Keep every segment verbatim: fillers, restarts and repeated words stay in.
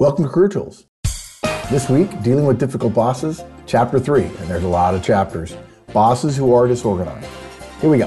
Welcome to Career Tools. This week, dealing with difficult bosses, chapter three, and there's a lot of chapters. Bosses who are disorganized. Here we go.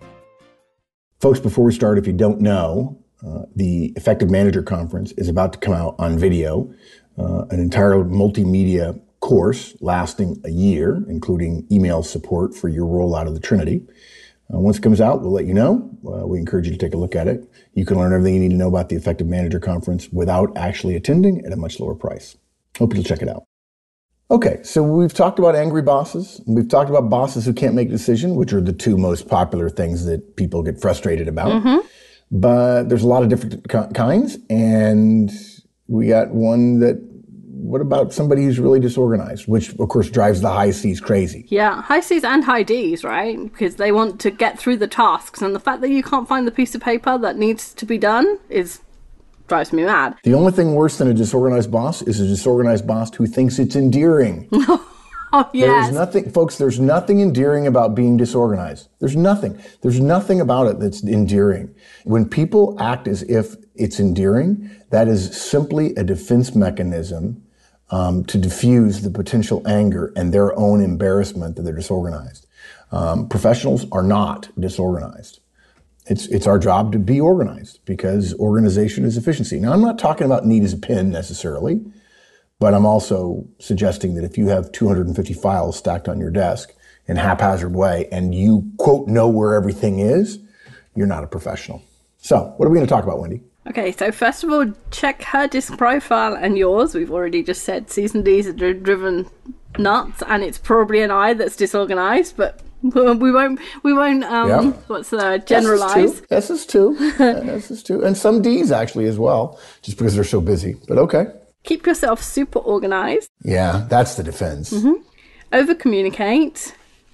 Folks, before we start, if you don't know, uh, the Effective Manager Conference is about to come out on video, uh, an entire multimedia course lasting a year, including email support for your rollout of the Trinity. Uh, once it comes out, we'll let you know. Uh, we encourage you to take a look at it. You can learn everything you need to know about the Effective Manager Conference without actually attending at a much lower price. Hope you'll check it out. Okay, so we've talked about angry bosses. We've talked about bosses who can't make a decision, which are the two most popular things that people get frustrated about. Mm-hmm. But there's a lot of different kinds, and we got one that, what about somebody who's really disorganized, which of course drives the high C's crazy. Yeah, high C's and high D's, right? Because they want to get through the tasks, and the fact that you can't find the piece of paper that needs to be done is drives me mad. The only thing worse than a disorganized boss is a disorganized boss who thinks it's endearing. Oh, yes. There's nothing, folks, there's nothing endearing about being disorganized. There's nothing. There's nothing about it that's endearing. When people act as if it's endearing, that is simply a defense mechanism um, to diffuse the potential anger and their own embarrassment that they're disorganized. Um, professionals are not disorganized. It's it's our job to be organized because organization is efficiency. Now, I'm not talking about neat as a pin necessarily, but I'm also suggesting that if you have two hundred fifty files stacked on your desk in a haphazard way and you, quote, know where everything is, you're not a professional. So what are we going to talk about, Wendy? Okay, so first of all, check her disc profile and yours. We've already just said C's and D's are driven nuts, and it's probably an I that's disorganized, but we won't, we won't, um, yeah. what's the, generalize. S is two. S is two. And some D's actually as well, just because they're so busy, but okay. Keep yourself super organized. Yeah, that's the defense. Mm-hmm. Over-communicate.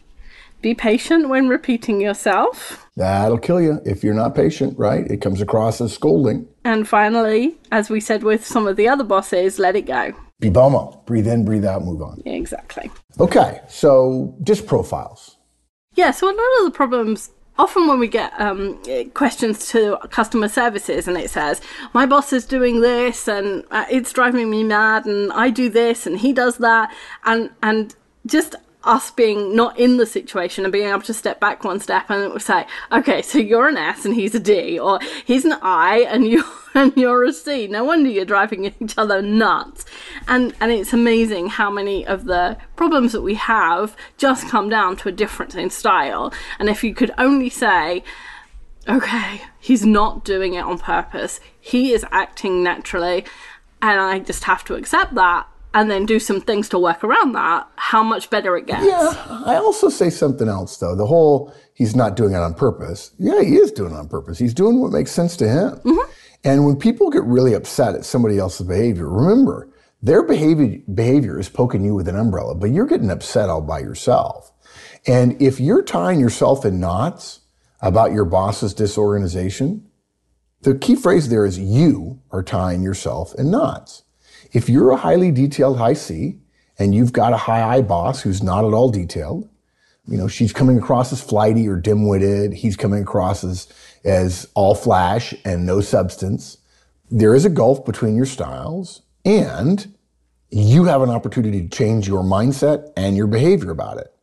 Be patient when repeating yourself. That'll kill you if you're not patient, right? It comes across as scolding. And finally, as we said with some of the other bosses, let it go. Be B O M O. Breathe in, breathe out, move on. Yeah, exactly. Okay, so disc profiles. Yeah, so a lot of the problems, often when we get um, questions to customer services and it says, my boss is doing this and uh, it's driving me mad and I do this and he does that. And, and just us being not in the situation and being able to step back one step and say, okay, so you're an S and he's a D, or he's an I and you're, and you're a C. No wonder you're driving each other nuts. And and it's amazing how many of the problems that we have just come down to a difference in style. And if you could only say, okay, he's not doing it on purpose, he is acting naturally, and I just have to accept that, and then do some things to work around that, how much better it gets. Yeah, I also say something else, though. The whole, he's not doing it on purpose. Yeah, he is doing it on purpose. He's doing what makes sense to him. Mm-hmm. And when people get really upset at somebody else's behavior, remember, their behavior, behavior is poking you with an umbrella, but you're getting upset all by yourself. And if you're tying yourself in knots about your boss's disorganization, the key phrase there is you are tying yourself in knots. If you're a highly detailed high C and you've got a high I boss who's not at all detailed, you know, she's coming across as flighty or dim-witted, he's coming across as, as all flash and no substance, there is a gulf between your styles, and you have an opportunity to change your mindset and your behavior about it.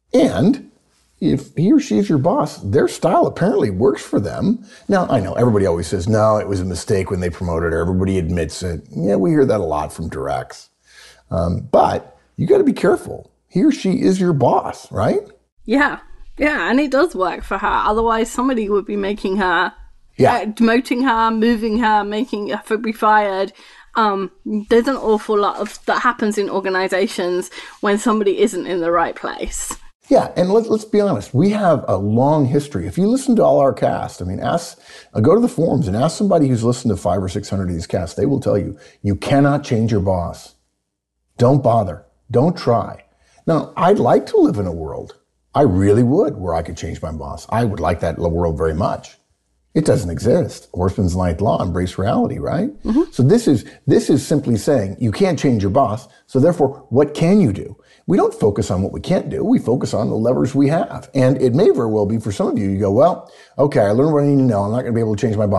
And if he or she is your boss, their style apparently works for them. Now, I know everybody always says, no, it was a mistake when they promoted her. Everybody admits it. Yeah, we hear that a lot from directs. Um, but you got to be careful. He or she is your boss, right? Yeah. Yeah, and it does work for her. Otherwise, somebody would be making her, yeah. uh, demoting her, moving her, making her be fired. Um, there's an awful lot of that happens in organizations when somebody isn't in the right place. Yeah, and let's, let's be honest. We have a long history. If you listen to all our casts, I mean, ask, uh, go to the forums and ask somebody who's listened to five or six hundred of these casts. They will tell you, you cannot change your boss. Don't bother. Don't try. Now, I'd like to live in a world, I really would, where I could change my boss. I would like that world very much. It doesn't exist. Horseman's ninth law, embrace reality, right? Mm-hmm. So this is, this is simply saying you can't change your boss. So therefore, what can you do? We don't focus on what we can't do. We focus on the levers we have. And it may very well be for some of you, you go, well, okay, I learned what I need to know. I'm not going to be able to change my boss.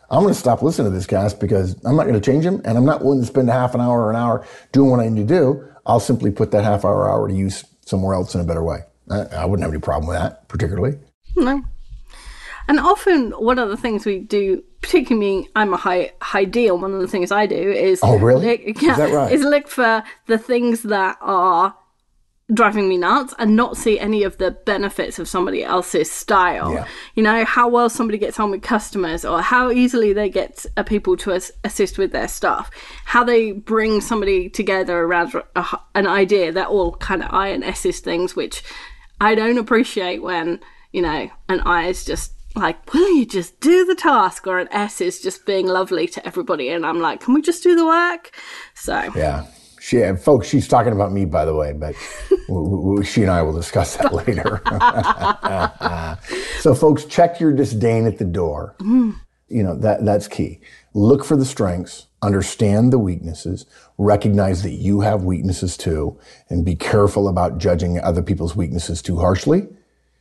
I'm going to stop listening to this guy because I'm not going to change him, and I'm not willing to spend a half an hour or an hour doing what I need to do. I'll simply put that half hour, hour to use somewhere else in a better way. I, I wouldn't have any problem with that, particularly. No. And often one of the things we do, particularly me, I'm a high high deal, one of the things I do is... Oh, really? Look, yeah, is that right? Is look for the things that are driving me nuts and not see any of the benefits of somebody else's style. Yeah. You know, how well somebody gets on with customers, or how easily they get uh, people to as- assist with their stuff, how they bring somebody together around a, an idea. They're all kind of I and S's things, which I don't appreciate when, you know, an I is just like, will you just do the task, or an S is just being lovely to everybody, and I'm like, can we just do the work? So yeah. She, folks, she's talking about me, by the way, but w- w- she and I will discuss that later. So, folks, check your disdain at the door. Mm. You know, that that's key. Look for the strengths, understand the weaknesses, recognize that you have weaknesses too, and be careful about judging other people's weaknesses too harshly,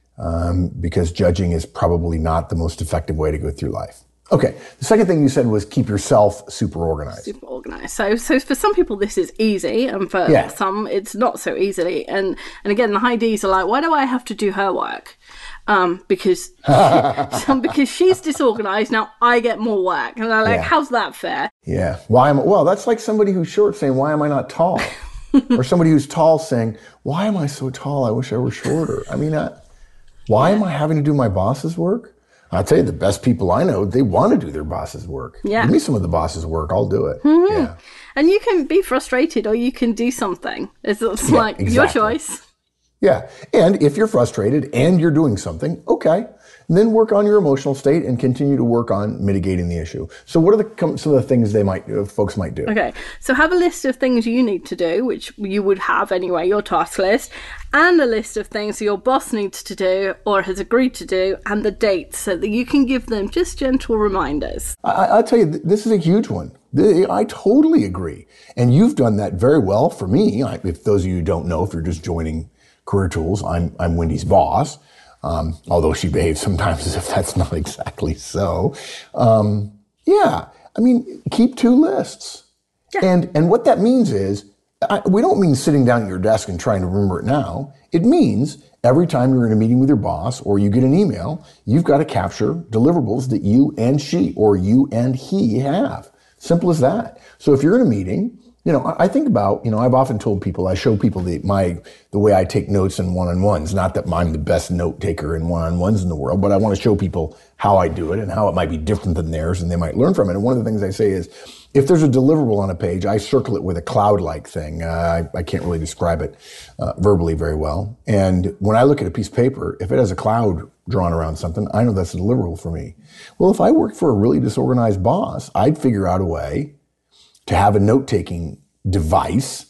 um, because judging is probably not the most effective way to go through life. Okay. The second thing you said was keep yourself super organized. Super organized. So, so for some people this is easy, and for yeah. some it's not so easily. And and again, the high Ds are like, why do I have to do her work? Um, because some, because she's disorganized. Now I get more work, and I'm like, yeah. how's that fair? Yeah. Why am well? That's like somebody who's short saying, why am I not tall? Or somebody who's tall saying, why am I so tall? I wish I were shorter. I mean, I, why am I having to do my boss's work? I'll tell you, the best people I know, they want to do their boss's work. Yeah. Give me some of the boss's work, I'll do it. Mm-hmm. Yeah. And you can be frustrated, or you can do something. It's, it's yeah, like exactly. your choice. Yeah. And if you're frustrated and you're doing something, okay, then work on your emotional state and continue to work on mitigating the issue. So what are the some of the things they might do, folks might do? Okay. So have a list of things you need to do, which you would have anyway, your task list, and a list of things your boss needs to do or has agreed to do, and the dates, so that you can give them just gentle reminders. I, I'll tell you, this is a huge one. I totally agree. And you've done that very well for me. If those of you who don't know, if you're just joining Career Tools, I'm, I'm Wendy's boss. Um, although she behaves sometimes as if that's not exactly so. Um, yeah, I mean, keep two lists. Yeah. And and what that means is, I, we don't mean sitting down at your desk and trying to remember it now. It means every time you're in a meeting with your boss or you get an email, you've got to capture deliverables that you and she or you and he have. Simple as that. So if you're in a meeting, you know, I think about, you know, I've often told people, I show people the, my, the way I take notes in one-on-ones. Not that I'm the best note taker in one-on-ones in the world, but I want to show people how I do it and how it might be different than theirs and they might learn from it. And one of the things I say is, if there's a deliverable on a page, I circle it with a cloud-like thing. Uh, I, I can't really describe it uh, verbally very well. And when I look at a piece of paper, if it has a cloud drawn around something, I know that's a deliverable for me. Well, if I worked for a really disorganized boss, I'd figure out a way to have a note-taking device,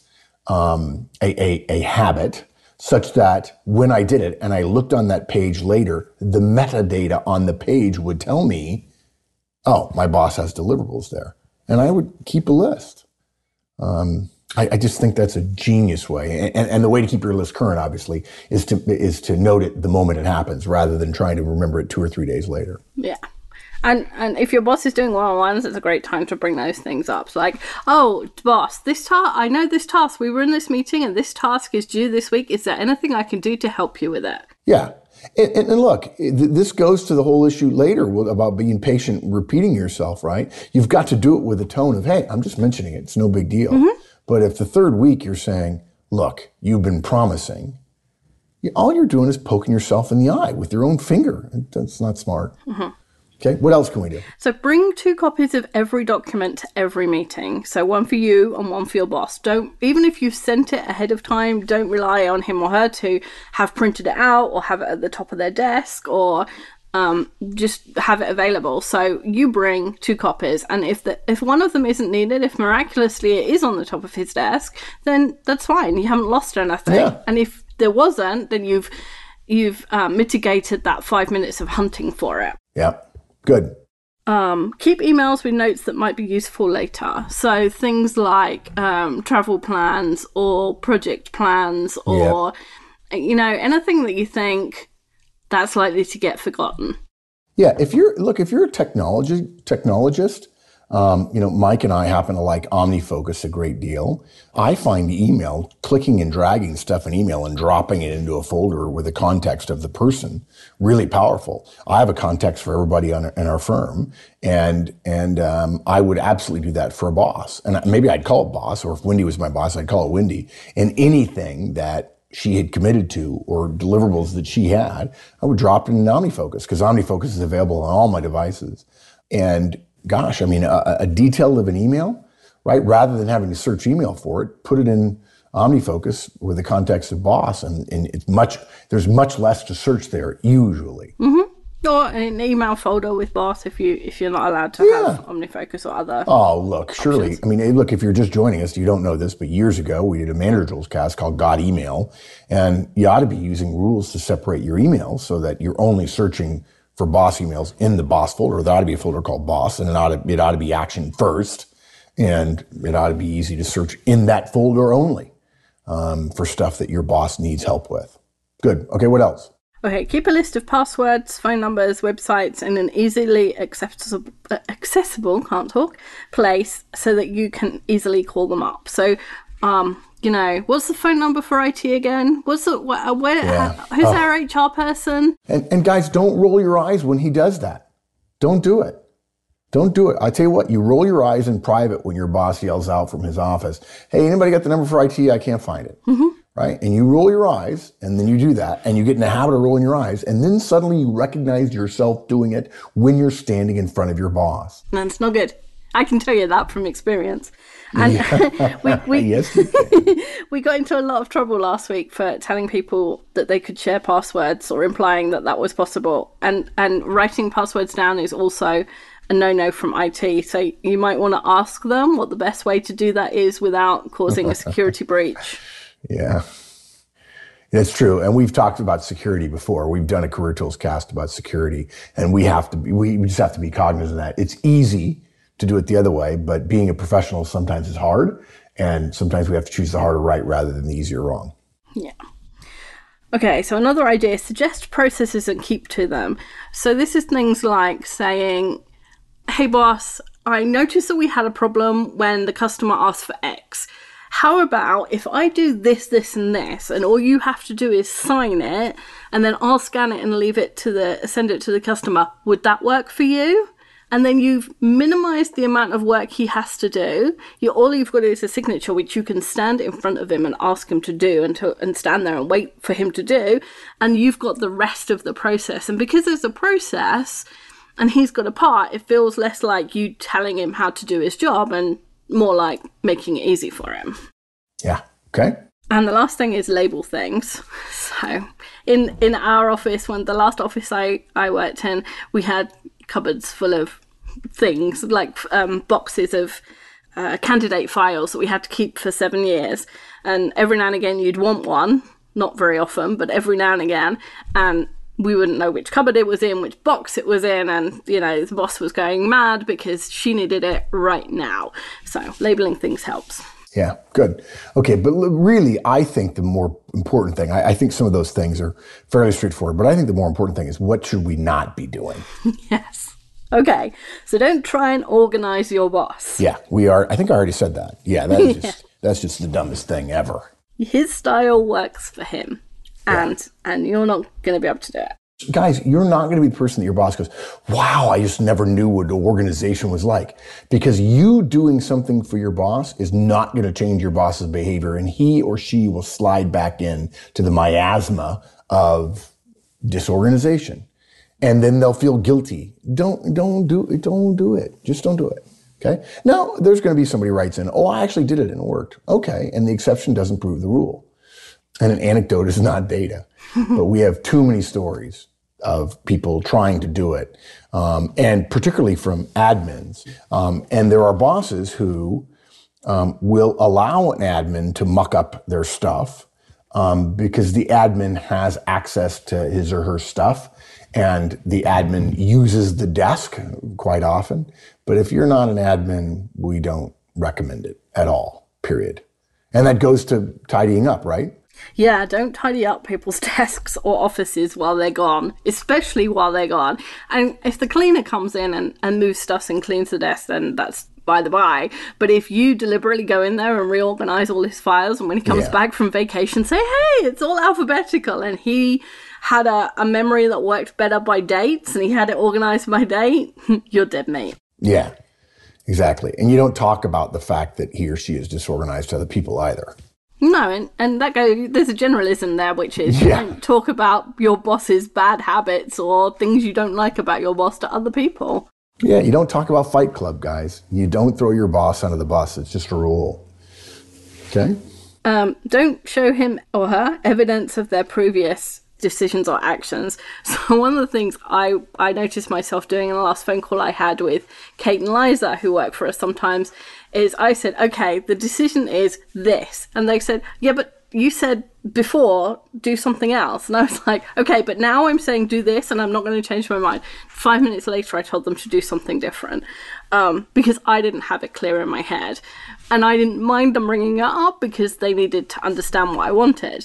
um, a, a, a habit, such that when I did it and I looked on that page later, the metadata on the page would tell me, oh, my boss has deliverables there. And I would keep a list. Um, I, I just think that's a genius way. And, and the way to keep your list current, obviously, is to is to note it the moment it happens rather than trying to remember it two or three days later. Yeah. And and if your boss is doing one-on-ones, it's a great time to bring those things up. So like, oh, boss, this task, I know this task, we were in this meeting and this task is due this week. Is there anything I can do to help you with it? Yeah. And, and, and look, this goes to the whole issue later about being patient, repeating yourself, right? You've got to do it with a tone of, hey, I'm just mentioning it. It's no big deal. Mm-hmm. But if the third week you're saying, look, you've been promising, all you're doing is poking yourself in the eye with your own finger. That's not smart. Mm-hmm. Okay, what else can we do? So bring two copies of every document to every meeting. So one for you and one for your boss. Don't, even if you've sent it ahead of time, don't rely on him or her to have printed it out or have it at the top of their desk or um, just have it available. So you bring two copies, and if the if one of them isn't needed, if miraculously it is on the top of his desk, then that's fine. You haven't lost anything. Yeah. And if there wasn't, then you've you've uh, mitigated that five minutes of hunting for it. Yeah. Good. Um, keep emails with notes that might be useful later. So things like um, travel plans or project plans or, yep. you know, anything that you think that's likely to get forgotten. Yeah, if you're, look, if you're a technology technologist, um, you know, Mike and I happen to like OmniFocus a great deal. I find email, clicking and dragging stuff in email and dropping it into a folder with the context of the person, really powerful. I have a context for everybody on, in our firm, and and um, I would absolutely do that for a boss. And maybe I'd call it boss, or if Wendy was my boss, I'd call it Wendy. And anything that she had committed to or deliverables that she had, I would drop it in OmniFocus, because OmniFocus is available on all my devices. And gosh, I mean, a, a detail of an email, right? Rather than having to search email for it, put it in OmniFocus with the context of boss, and, and it's much, there's much less to search there usually. Mm-hmm. Or an email folder with boss if you if you're not allowed to Yeah. have OmniFocus or other. Oh, look, surely. options. I mean, look, if you're just joining us, you don't know this, but years ago we did a Manager Tools cast called God Email, and you ought to be using rules to separate your emails so that you're only searching for boss emails in the boss folder. There ought to be a folder called boss, and it ought to, it ought to be action first, and it ought to be easy to search in that folder only um, for stuff that your boss needs help with. Good. Okay, what else? Okay, keep a list of passwords, phone numbers, websites in an easily accessible, uh, accessible, can't talk, place so that you can easily call them up. So, um, you know, what's the phone number for I T again? What's the, wh- where, Yeah. how, who's Oh. our H R person? And, and guys, don't roll your eyes when he does that. Don't do it. Don't do it. I tell you what, you roll your eyes in private when your boss yells out from his office, hey, anybody got the number for I T? I can't find it. Mm-hmm. Right? And you roll your eyes, and then you do that, and you get in the habit of rolling your eyes, and then suddenly you recognize yourself doing it when you're standing in front of your boss. And it's not good. I can tell you that from experience. And we, we, Yes, you can. we got into a lot of trouble last week for telling people that they could share passwords or implying that that was possible. And, and writing passwords down is also a no-no from I T. So you might want to ask them what the best way to do that is without causing a security breach. Yeah, that's true. And we've talked about security before. We've done a Career Tools cast about security, and we have to be, we just have to be cognizant of that. It's easy to do it the other way, but being a professional sometimes is hard, and sometimes we have to choose the harder right rather than the easier wrong. Yeah. Okay, so another idea, suggest processes and keep to them. So this is things like saying, hey boss, I noticed that we had a problem when the customer asked for X. How about if I do this, this, and this, and all you have to do is sign it, and then I'll scan it and leave it to the, send it to the customer. Would that work for you? And then you've minimized the amount of work he has to do. You, all you've got is a signature, which you can stand in front of him and ask him to do, and, to, and stand there and wait for him to do. And you've got the rest of the process. And because there's a process and he's got a part, it feels less like you telling him how to do his job and more like making it easy for him. Yeah. Okay. And the last thing is label things. So in in our office, when the last office I, I worked in, we had cupboards full of things, like um, boxes of uh, candidate files that we had to keep for seven years. And every now and again you'd want one, not very often, but every now and again. And we wouldn't know which cupboard it was in, which box it was in, and, you know, the boss was going mad because she needed it right now. So labeling things helps. Yeah, good. Okay, but really, I think the more important thing, I, I think some of those things are fairly straightforward, but I think the more important thing is, what should we not be doing? Yes. Okay, so don't try and organize your boss. Yeah, we are. I think I already said that. Yeah, that is just, that's just the dumbest thing ever. His style works for him, and yeah. and you're not going to be able to do it. Guys, you're not going to be the person that your boss goes, wow, I just never knew what organization was like. Because you doing something for your boss is not going to change your boss's behavior, and he or she will slide back in to the miasma of disorganization. And then they'll feel guilty. Don't, don't do it. Don't do it. Just don't do it. Okay. Now there's going to be somebody writes in, oh, I actually did it and it worked. Okay. And the exception doesn't prove the rule. And an anecdote is not data, but we have too many stories of people trying to do it. Um, and particularly from admins. Um, and there are bosses who, um, will allow an admin to muck up their stuff, um, because the admin has access to his or her stuff. And the admin uses the desk quite often. But if you're not an admin, we don't recommend it at all, period. And that goes to tidying up, right? Yeah, don't tidy up people's desks or offices while they're gone, especially while they're gone. And if the cleaner comes in and, and moves stuff and cleans the desk, then that's by the by. But if you deliberately go in there and reorganize all his files, and when he comes Yeah. back from vacation, say, hey, it's all alphabetical, and he had a, a memory that worked better by dates, and he had it organized by date, you're dead meat. Yeah, exactly. And you don't talk about the fact that he or she is disorganized to other people either. No, and, and that go there's a generalism there, which is Yeah. you don't talk about your boss's bad habits or things you don't like about your boss to other people. Yeah, you don't talk about Fight Club, guys. You don't throw your boss under the bus. It's just a rule. Okay? Um, don't show him or her evidence of their previous decisions or actions. So one of the things I, I noticed myself doing in the last phone call I had with Kate and Liza, who work for us sometimes, is I said, okay, the decision is this. And they said, yeah, but you said before, do something else. And I was like, okay, but now I'm saying do this and I'm not going to change my mind. Five minutes later, I told them to do something different um, because I didn't have it clear in my head. And I didn't mind them bringing it up because they needed to understand what I wanted.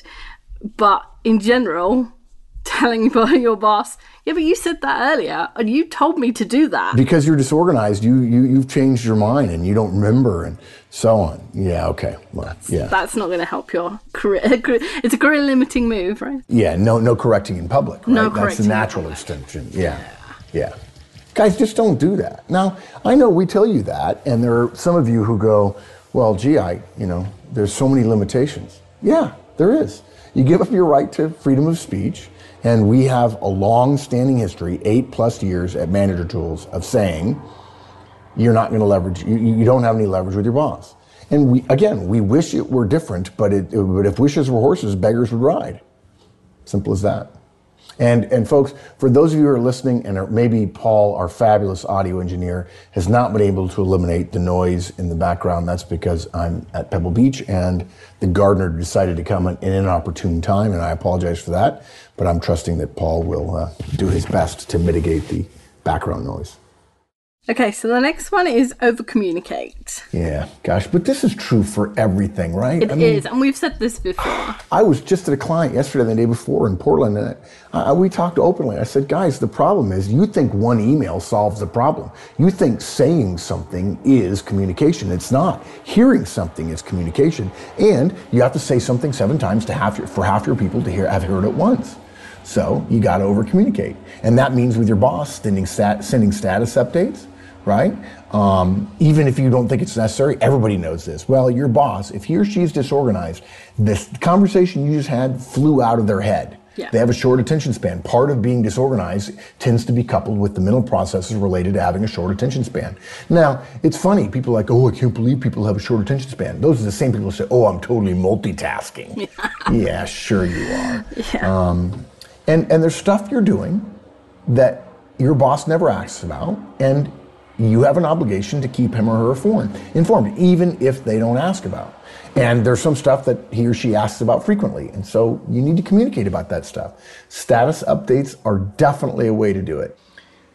But in general, telling your boss, yeah, but you said that earlier and you told me to do that. Because you're disorganized, you, you, you've changed your mind and you don't remember and so on. Yeah, okay. Well, that's, yeah. that's not going to help your career. It's a career limiting move, right? Yeah, no no correcting in public, right? No That's correcting the natural extension. Yeah, yeah. Guys, just don't do that. Now, I know we tell you that, and there are some of you who go, well, gee, I, you know, there's so many limitations. Yeah, there is. You give up your right to freedom of speech, and we have a long-standing history, eight plus years at Manager Tools, of saying you're not going to leverage, you, you don't have any leverage with your boss. And we, again, we wish it were different, but, it, but if wishes were horses, beggars would ride. Simple as that. And, and folks, for those of you who are listening, and are, maybe Paul, our fabulous audio engineer, has not been able to eliminate the noise in the background, that's because I'm at Pebble Beach and the gardener decided to come in an inopportune time, and I apologize for that, but I'm trusting that Paul will uh, do his best to mitigate the background noise. Okay, so the next one is over-communicate. Yeah, gosh, but this is true for everything, right? It I mean, is, and we've said this before. I was just at a client yesterday and the day before in Portland, and uh, we talked openly. I said, guys, the problem is you think one email solves the problem. You think saying something is communication. It's not. Hearing something is communication, and you have to say something seven times to half your, for half your people to hear have heard it once. So you got to over-communicate, and that means with your boss sending stat, sending status updates. Right? Um, even if you don't think it's necessary, everybody knows this. Well, your boss, if he or she is disorganized, this conversation you just had flew out of their head. Yeah. They have a short attention span. Part of being disorganized tends to be coupled with the mental processes related to having a short attention span. Now, it's funny. People are like, oh, I can't believe people have a short attention span. Those are the same people who say, oh, I'm totally multitasking. Yeah, yeah sure you are. Yeah. Um, and, and there's stuff you're doing that your boss never asks about, and you have an obligation to keep him or her informed, informed, even if they don't ask about. And there's some stuff that he or she asks about frequently, and so you need to communicate about that stuff. Status updates are definitely a way to do it.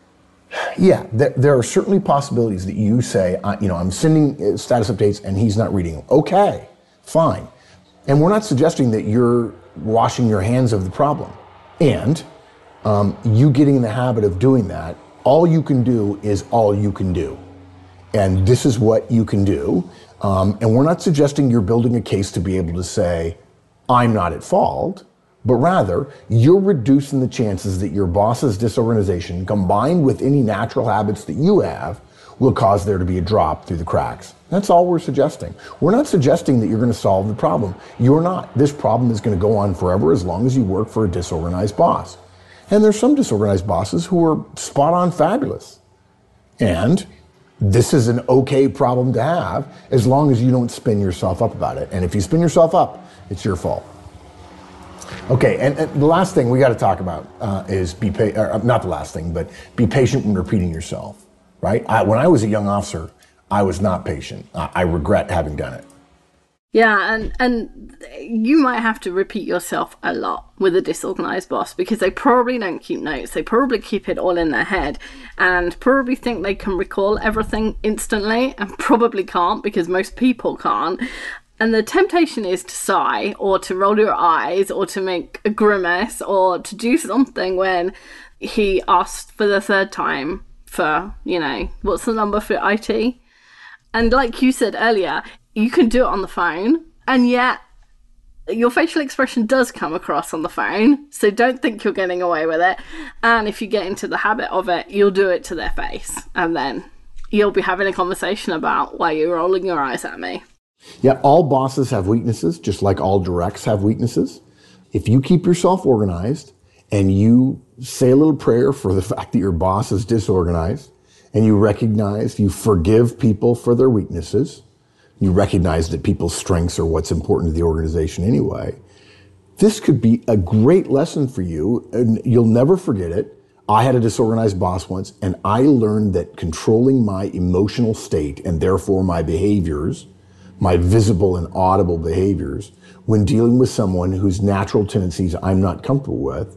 Yeah, there, there are certainly possibilities that you say, uh, you know, I'm sending status updates and he's not reading them. Okay, fine. And we're not suggesting that you're washing your hands of the problem. And um, you getting in the habit of doing that, all you can do is all you can do. And this is what you can do. Um, and we're not suggesting you're building a case to be able to say, I'm not at fault, but rather you're reducing the chances that your boss's disorganization combined with any natural habits that you have will cause there to be a drop through the cracks. That's all we're suggesting. We're not suggesting that you're going to solve the problem. You're not. This problem is going to go on forever as long as you work for a disorganized boss. And there's some disorganized bosses who are spot on fabulous. And this is an okay problem to have as long as you don't spin yourself up about it. And if you spin yourself up, it's your fault. Okay, and, and the last thing we got to talk about uh, is be pa- or not the last thing, but be patient when repeating yourself, right? I, when I was a young officer, I was not patient. I, I regret having done it. Yeah, and, and you might have to repeat yourself a lot with a disorganized boss because they probably don't keep notes. They probably keep it all in their head and probably think they can recall everything instantly and probably can't because most people can't. And the temptation is to sigh or to roll your eyes or to make a grimace or to do something when he asked for the third time for, you know, what's the number for I T? And like you said earlier, you can do it on the phone, and yet your facial expression does come across on the phone, so don't think you're getting away with it. And if you get into the habit of it, you'll do it to their face, and then you'll be having a conversation about why you're rolling your eyes at me. Yeah, all bosses have weaknesses, just like all directs have weaknesses. If you keep yourself organized and you say a little prayer for the fact that your boss is disorganized, and you recognize, you forgive people for their weaknesses, you recognize that people's strengths are what's important to the organization anyway, this could be a great lesson for you, and you'll never forget it. I had a disorganized boss once, and I learned that controlling my emotional state, and therefore my behaviors, my visible and audible behaviors, when dealing with someone whose natural tendencies I'm not comfortable with,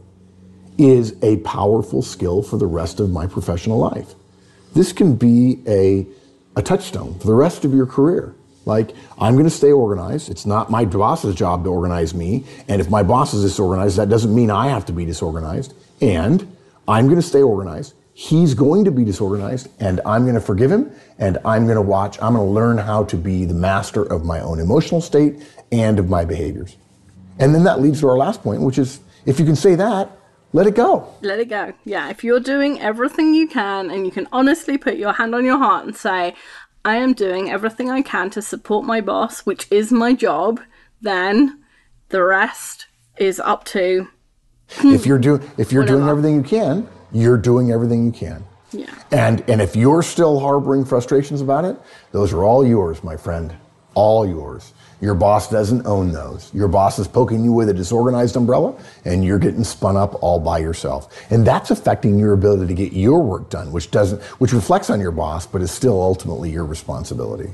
is a powerful skill for the rest of my professional life. This can be a, a touchstone for the rest of your career. Like, I'm going to stay organized. It's not my boss's job to organize me. And if my boss is disorganized, that doesn't mean I have to be disorganized. And I'm going to stay organized. He's going to be disorganized, and I'm going to forgive him, and I'm going to watch, I'm going to learn how to be the master of my own emotional state and of my behaviors. And then that leads to our last point, which is, if you can say that, let it go. Let it go. Yeah, if you're doing everything you can, and you can honestly put your hand on your heart and say, I am doing everything I can to support my boss, which is my job, then the rest is up to... If you're, do, if you're Whatever. doing everything you can, you're doing everything you can. Yeah. And, and if you're still harboring frustrations about it, those are all yours, my friend. All yours. Your boss doesn't own those. Your boss is poking you with a disorganized umbrella, and you're getting spun up all by yourself. And that's affecting your ability to get your work done, which doesn't, which reflects on your boss, but is still ultimately your responsibility.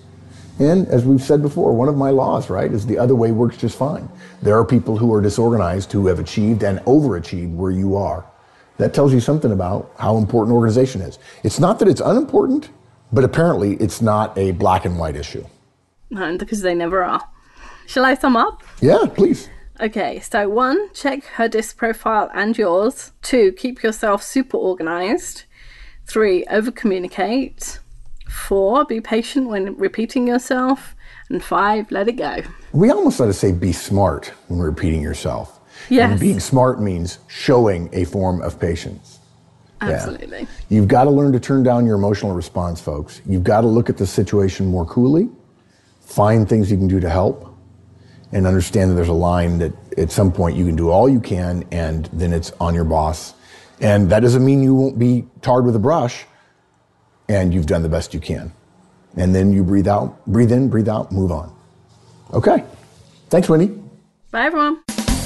And as we've said before, one of my laws, right, is the other way works just fine. There are people who are disorganized who have achieved and overachieved where you are. That tells you something about how important organization is. It's not that it's unimportant, but apparently it's not a black and white issue. No, because they never are. Shall I sum up? Yeah, please. Okay, so one, check her disc profile and yours. Two, keep yourself super organized. Three, over-communicate. Four, be patient when repeating yourself. And five, let it go. We almost ought to say be smart when repeating yourself. Yes. And being smart means showing a form of patience. Absolutely. Yeah. You've got to learn to turn down your emotional response, folks. You've got to look at the situation more coolly, find things you can do to help, and understand that there's a line that at some point you can do all you can, and then it's on your boss. And that doesn't mean you won't be tarred with a brush, and you've done the best you can. And then you breathe out, breathe in, breathe out, move on. Okay. Thanks, Wendy. Bye, everyone.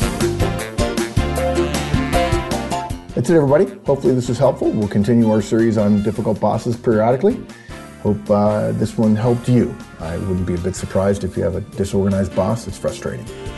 That's it, everybody. Hopefully this was helpful. We'll continue our series on difficult bosses periodically. Hope uh, this one helped you. I wouldn't be a bit surprised if you have a disorganized boss. It's frustrating.